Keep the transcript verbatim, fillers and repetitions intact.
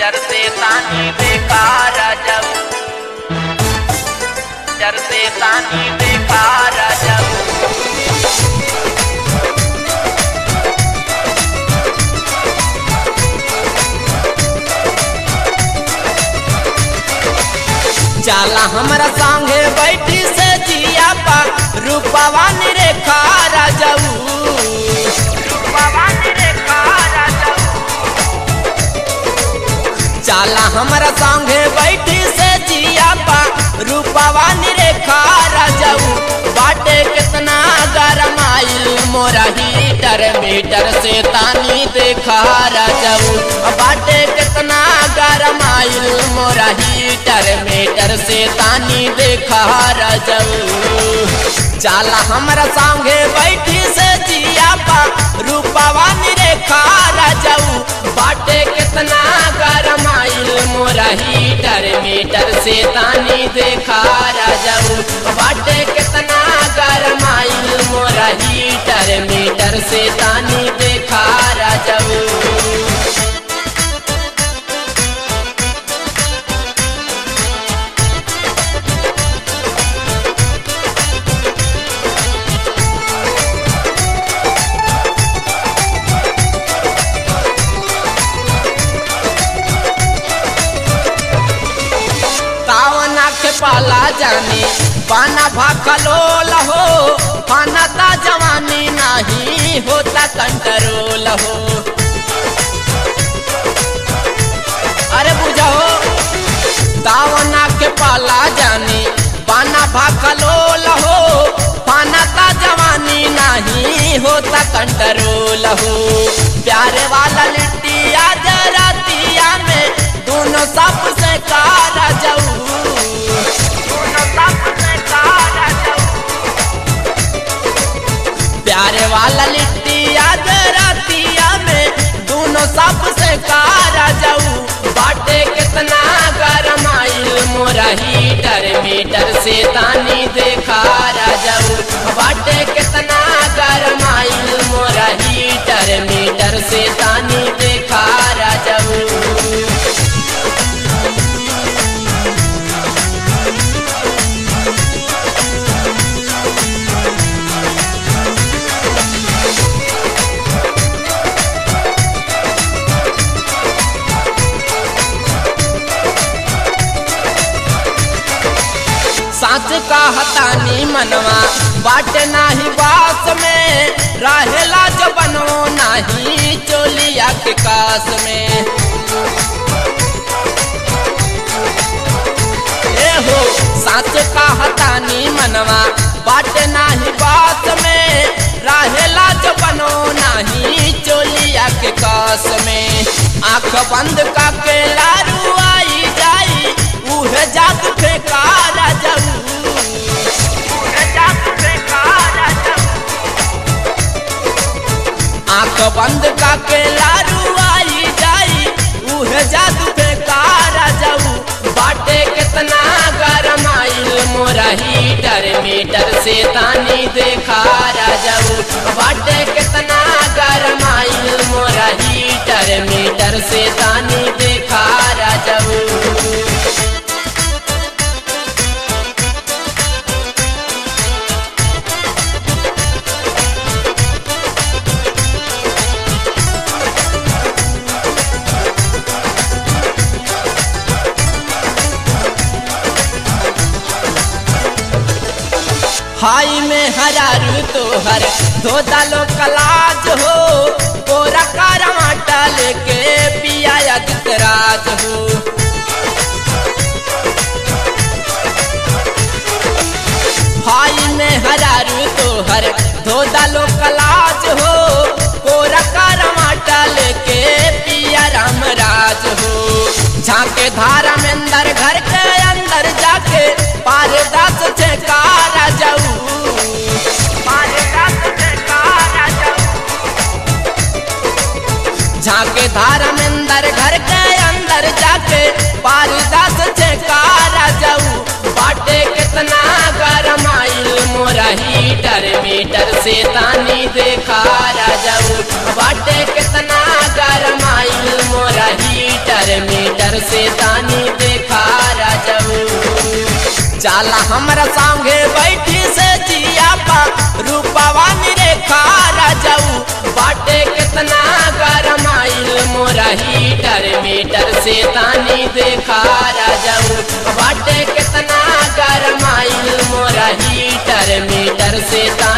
डरते तानी बेकार जब डरते तानी बेकार जब जाला हमरा संगे बैठी से जिया पा रूपवा निरेखा राजऊ रूपवा निरेखा राजऊ जाला हमरा संगे बैठी से जिया पा रूपवा निरेखा राजऊ बाटे कितना गरम आइल मोरा हीटर मीटर से तानी देखा राजऊ बाटे कितना गरम आइल मोरा हीटर मीटर से तानी देखा राजऊ जाला हमरा संगे बैठी से जिया पा रूपवा निरेखा राजऊ बाटे कितना गरम आइल मोरा हीटर मीटर से तानी देखा राजऊ बाटे कितना गरम आइल मोरा हीटर मीटर से तानी देखा राजऊ के पाला जानी पाना भाखलो लहो पाना ता जवानी नहीं होता कंट्रोल हो अरे बुझाओ तावना के पाला जानी पाना भाखलो लहो पाना ता जवानी नहीं होता कंट्रोल हो प्यारे वाला लिट्टिया जरातिया में दोनों सबसे कारा जाऊ प्यारे वाला लिट्टिया जरातिया में दोनों सबसे कारा जाऊ बाटे कितना गरम आइल मोरा हीटर मीटर से तानी देखा राजऊ बाटे कितना गरम आइल मोरा हीटर मीटर से तानी देखा राजऊ साच का हतानी मनवा बाट नाही बास में रहेला जो बनो नाही चोलिया के कास में ए हो साच का हतानी मनवा बाट नाही बास में रहेला जो बनो नाही चोलिया के कास में आँख बंद का के लारू आई जाई उहे जाग फेंका राजऊ आँख बंद का के लारू आई जाई उहे जादू फेंका राजऊ बाटे कितना गरम आइल मोरा हीटर मीटर से तानी देखा राजऊ बाटे कितना गरम आइल मोरा हीटर मीटर से तानी देखा राजऊ हाई में हरारू तोहर धो डालो कलाज हो कोरा करवाटा लेके पिया अदितराज हो हाई में हरारू तोहर धो डालो कलाज हो कोरा करवाटा लेके पिया रामराज हो झांके धारा में अंदर घर के अंदर जाके पारे दास छेका राजऊ झांके धारा में अंदर घर के अंदर जाके पारिदास छेका राजऊ बाटे कितना गरम आइल मोरा हीटर मीटर से तानी देखा राजऊ बाटे कितना गरम आइल मोरा हीटर मीटर से तानी देखा राजऊ जाला हमरा संगे बैठी से जिया पा रूपवा निरेखा राजऊ बाटे कितना गरमाइल मोरा हीटर मीटर से तानी देखा राजऊ बाटे कितना गरमाइल मोरा हीटर मीटर से तानी